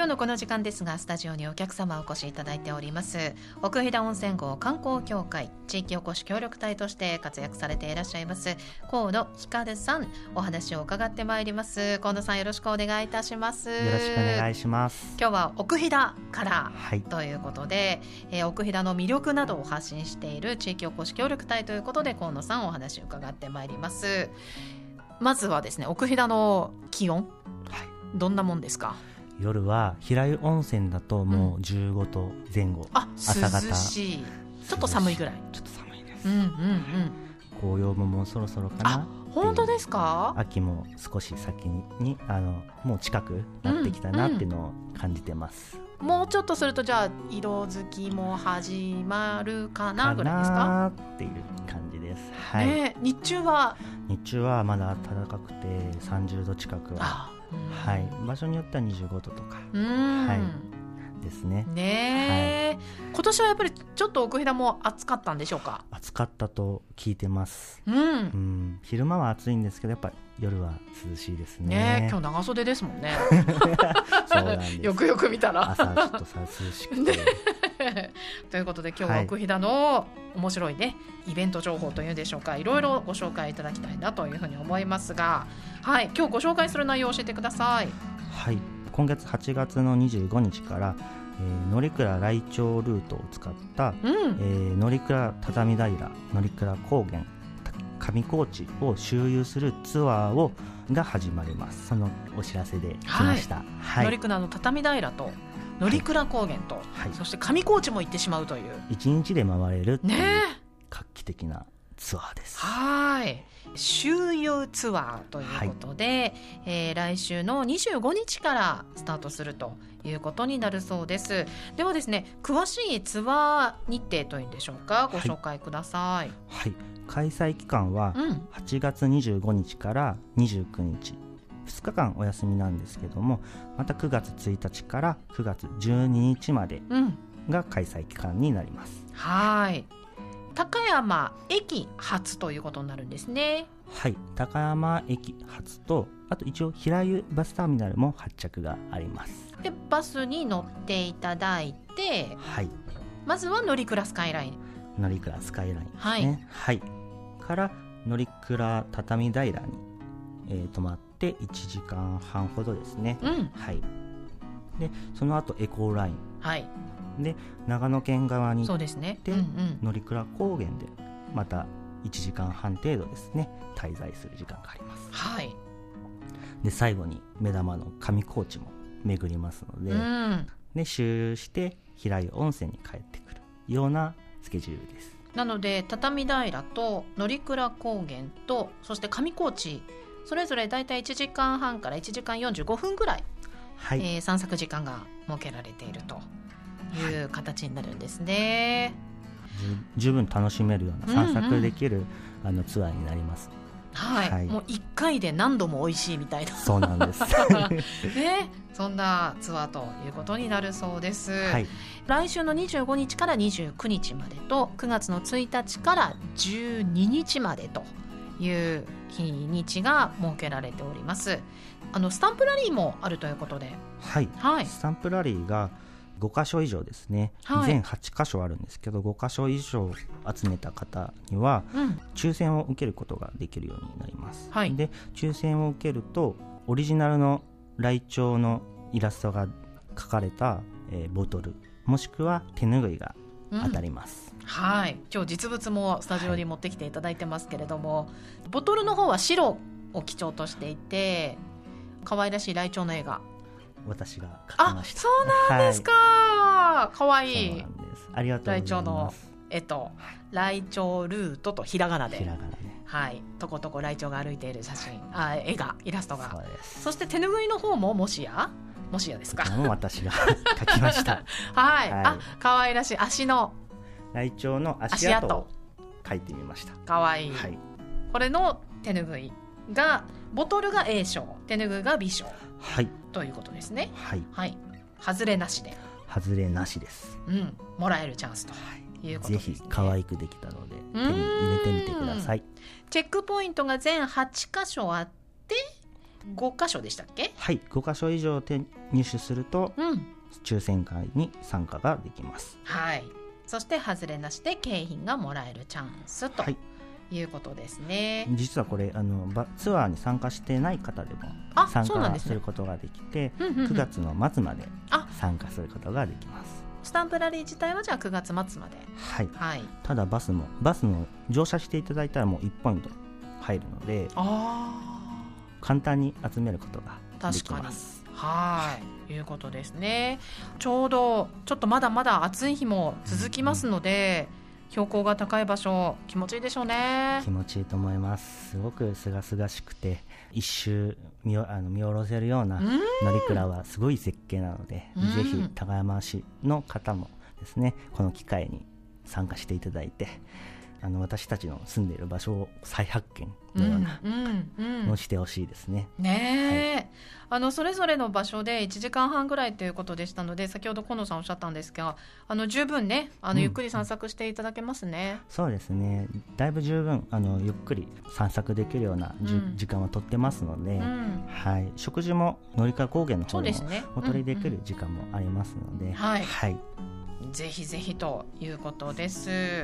今日のこの時間ですが、スタジオにお客様お越しいただいております奥飛騨温泉郷観光協会地域おこし協力隊として活躍されていらっしゃいます河野光さん、お話を伺ってまいります。河野さん、よろしくお願いいたします。 よろしくお願いします。 今日は奥飛騨から、 はい、 ということで、奥飛騨の魅力などを発信している地域おこし協力隊ということで、河野さんお話を伺ってまいります。まずはですね、奥飛騨の気温、どんなもんですか？ 夜は平湯温泉だともう15度前後、朝方涼しい、ちょっと寒いぐらい。 ちょっと寒いです、紅葉ももうそろそろかな。 本当ですか？ 秋も少し先にもう近くなってきたなっていうのを感じてます、 もうちょっとするとじゃあ色づきも始まるかなぐらいですか？ かなっていう感じです、 日中はまだ暖かくて30度近くは、場所によっては25度とか、ですね。 今年はやっぱりちょっと奥飛騨も暑かったんでしょうか？ 暑かったと聞いてます、昼間は暑いんですけど、やっぱり夜は涼しいですね。 今日長袖ですもんねそうなんです。 よくよく見たら朝ちょっと涼しくてということで今日は奥飛騨の面白いね、イベント情報というんでしょうか、いろいろご紹介いただきたいなというふうに思いますが、今日ご紹介する内容を教えてください。 今月8月の25日から乗鞍来町ルートを使った、乗鞍畳平乗鞍高原上高地を周遊するツアーが始まります。そのお知らせで来ました。 乗鞍の畳平と乗鞍高原と、そして上高地も行ってしまうという 1日で回れるっていう画期的なツアーです。 周遊ツアーということで、来週の25日からスタートするということになるそうです。ではですね、詳しいツアー日程というんでしょうか、ご紹介ください。 開催期間は8月25日から29日、2日間お休みなんですけども、また9月1日から9月12日までが開催期間になります。 高山駅発ということになるんですね。 高山駅発と、あと一応平湯バスターミナルも発着があります。 でバスに乗っていただいて、まずは乗鞍スカイラインですね。から乗鞍畳平に、泊まって1時間半ほどですね。でその後エコーライン、で長野県側に行って、乗鞍高原でまた1時間半程度ですね滞在する時間があります。で最後に目玉の上高地も巡りますので、で周遊して平湯温泉に帰ってくるようなスケジュールです。 なので畳平と乗鞍高原とそして上高地、それぞれだいたい1時間半から1時間45分ぐらい、散策時間が設けられているという形になるんですね。 十分楽しめるような散策できる、ツアーになります。 もう1回で何度も美味しいみたいな、 そうなんですそんなツアーということになるそうです。来週の25日から29日までと9月の1日から12日までという日にちが設けられております。スタンプラリーもあるということで、 スタンプラリーが5カ所以上ですね、全8カ所あるんですけど、5カ所以上集めた方には、抽選を受けることができるようになります。で抽選を受けるとオリジナルのライチョウのイラストが描かれた、ボトルもしくは手ぬぐいが当たります。 今日実物もスタジオに持ってきていただいてますけれども、ボトルの方は白を基調としていて、可愛らしいライチョウの絵が私が描きました。 そうなんですか、かわいい。 そうなんです。ありがとうございます。 ライチョウの絵と、ライチョウルートとひらがなで、とことこライチョウが歩いている写真、絵が、イラストが。 そして手ぬぐいの方ももしやですか？ も私が描きましたかわいらしい足のライチョウの足跡を描いてみました。 かわいい、これの手ぬぐいが、ボトルが A 賞、手ぬぐいが B 賞、ということですね。外れなしで。 外れなしです。 もらえるチャンスということですね。 ぜひ可愛くできたので手に入れてみてください。 チェックポイントが全8カ所あって、 5箇所でしたっけ？ はい、5箇所以上入手すると、抽選会に参加ができます。 はい、そして外れなしで景品がもらえるチャンスということですね。 実はこれツアーに参加してない方でも参加することができて、9月の末まで参加することができます。 スタンプラリー自体はじゃあ9月末まで。 はい、はい、ただバスの乗車していただいたらもう1ポイント入るので、簡単に集めることができます。 はい、いうことですね。ちょっとまだまだ暑い日も続きますので、標高が高い場所気持ちいいでしょうね。 気持ちいいと思います。すごくすがすがしくて一周見下ろせるような乗鞍はすごい絶景なので、ぜひ高山市の方もですね、この機会に参加していただいて、私たちの住んでいる場所を再発見のようなのしてほしいですね。 ねえ、はい、それぞれの場所で1時間半ぐらいということでしたので、先ほど河野さんおっしゃったんですが、十分ねゆっくり散策していただけますね。 そうですね、だいぶ十分ゆっくり散策できるような、時間はとってますので、はい、食事も乗鞍高原の方でもお取りできる時間もありますので、はい、 ぜひぜひということです。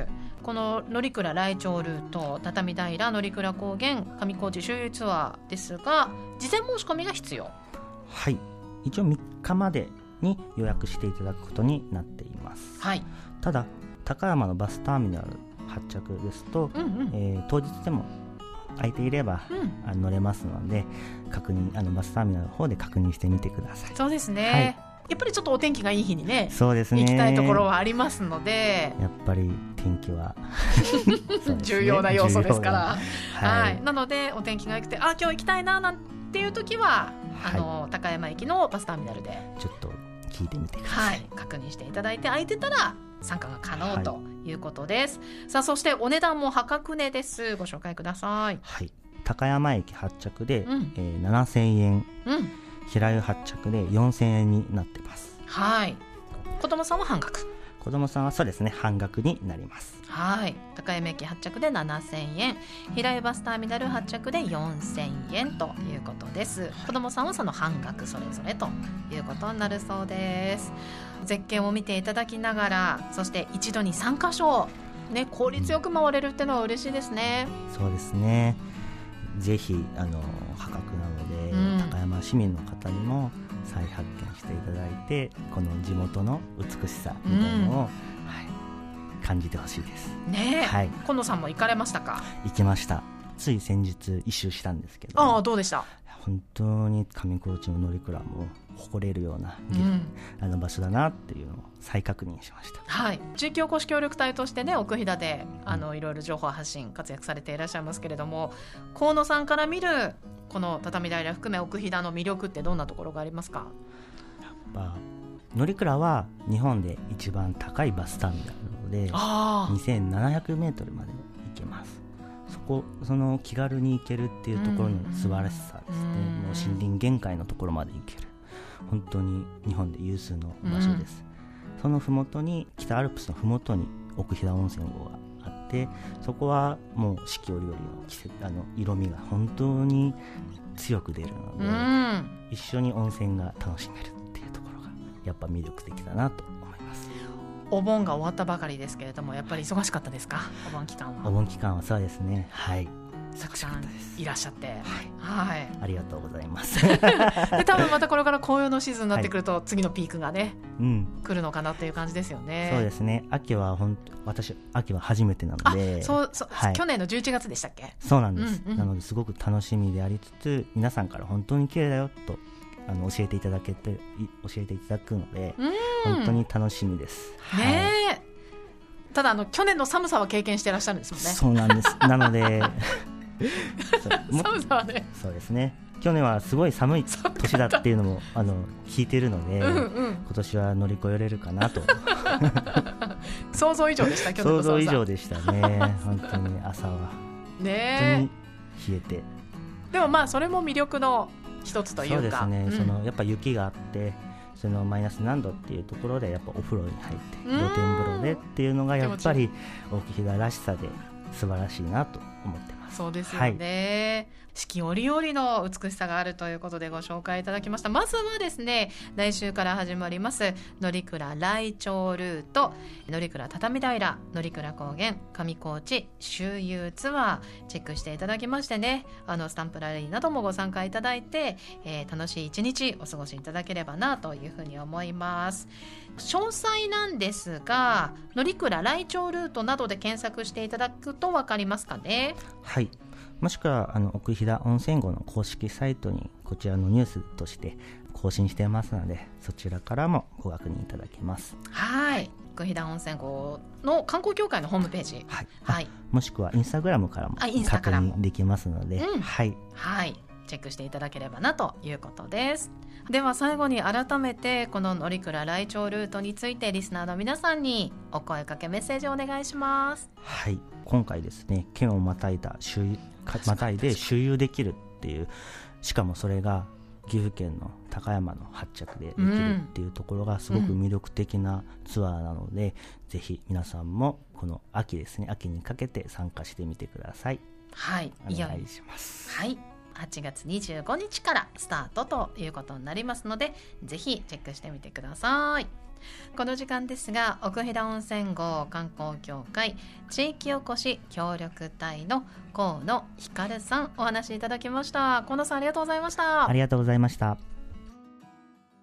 この乗鞍来鳥ルート畳平乗鞍高原上高地周遊ツアーですが、事前申し込みが必要。 はい、一応3日までに予約していただくことになっています。はい、ただ高山のバスターミナル発着ですと、当日でも空いていれば、乗れますので、確認バスターミナルの方で確認してみてください。 そうですね、はい、やっぱりちょっとお天気がいい日にね、 そうですね、 行きたいところはありますので、 やっぱり天気は重要な要素ですから、はい、なのでお天気が良くて今日行きたいななんていう時は、高山駅のバスターミナルでちょっと聞いてみてください。 確認していただいて、空いてたら参加が可能ということです。さあ、そしてお値段も破格値です。ご紹介ください。 はい、高山駅発着で、7000円、平湯発着で4000円になってます。 はい、子供さんは半額。 子供さんはそうですね、半額になります。 はい、高山駅発着で7000円、平湯バスターミナル発着で4000円ということです。子供さんはその半額それぞれということになるそうです。絶景を見ていただきながら、そして一度に3カ所、ね、効率よく回れるっていうのは嬉しいですね。 そうですね、ぜひ破格なので、高山市民の方にも再発見していただいて、この地元の美しさみたいなのを、感じてほしいですね。河野さんも行かれましたか？ 行きました。つい先日一周したんですけど、 どうでした？ 本当に上高地の乗鞍も誇れるような、場所だなっていうのを再確認しました。 はい、地域おこし協力隊としてね、奥飛騨でいろいろ情報発信活躍されていらっしゃいますけれども、河野さんから見るこの畳平含め奥飛騨の魅力ってどんなところがありますか？ やっぱ乗鞍は日本で一番高いバスターミナルなので、2700メートルまで行けます。その気軽に行けるっていうところの素晴らしさですね。もう森林限界のところまで行ける、本当に日本で有数の場所です。そのふもとに、北アルプスのふもとに奥飛騨温泉郷があって、そこはもう四季折々の色味が本当に強く出るので、一緒に温泉が楽しめるっていうところがやっぱ魅力的だなと思います。 お盆が終わったばかりですけれども、やっぱり忙しかったですか？お盆期間は。 お盆期間はそうですね、はい、 たくさんいらっしゃって、 ありがとうございますで、多分またこれから紅葉のシーズンになってくると、次のピークがね、来るのかなっていう感じですよね。 そうですね、秋は私秋は初めてなので、 去年の11月でしたっけ？ そうなんです、なのですごく楽しみでありつつ、皆さんから本当に綺麗だよと教えていただくので、本当に楽しみです。 ただ去年の寒さは経験していらっしゃるんですもんね。 そうなんですなので寒さはね、 そうですね、去年はすごい寒い年だっていうのも聞いてるので、今年は乗り越えられるかなと想像以上でした。去年の想像以上でしたね本当に朝はね、本当に冷えて、 でもそれも魅力の一つというか、 そうですね、やっぱ雪があって、そのマイナス何度っていうところでやっぱお風呂に入って露天風呂でっていうのがやっぱり奥飛騨らしさで素晴らしいなと思ってます。 そうですよね、 四季折々の美しさがあるということでご紹介いただきました。まずはですね、来週から始まります乗鞍来鳥ルート、乗鞍畳平、乗鞍高原、上高地周遊ツアーチェックしていただきましてね、スタンプラリーなどもご参加いただいて、楽しい一日お過ごしいただければなというふうに思います。詳細なんですが、乗鞍来鳥ルートなどで検索していただくと分かりますかね。 はい、もしくは奥飛騨温泉号の公式サイトにこちらのニュースとして更新していますので、そちらからもご確認いただけます。 はい、奥飛騨温泉号の観光協会のホームページ、 はいはい、もしくはインスタグラムからも確認できますので、はいはい、チェックしていただければなということです。では最後に改めてこの乗鞍来鳥ルートについてリスナーの皆さんにお声かけメッセージをお願いします。 はい、今回ですね、県をまたいで周遊できるっていう、しかもそれが岐阜県の高山の発着でできるっていうところがすごく魅力的なツアーなので、ぜひ皆さんもこの秋ですね、秋にかけて参加してみてください。 はい、 お願いします。 はい、8月25日からスタートということになりますので、ぜひチェックしてみてください。この時間ですが、奥飛騨温泉号観光協会地域おこし協力隊の河野光さん、お話しいただきました。河野さん、ありがとうございました。 ありがとうございました。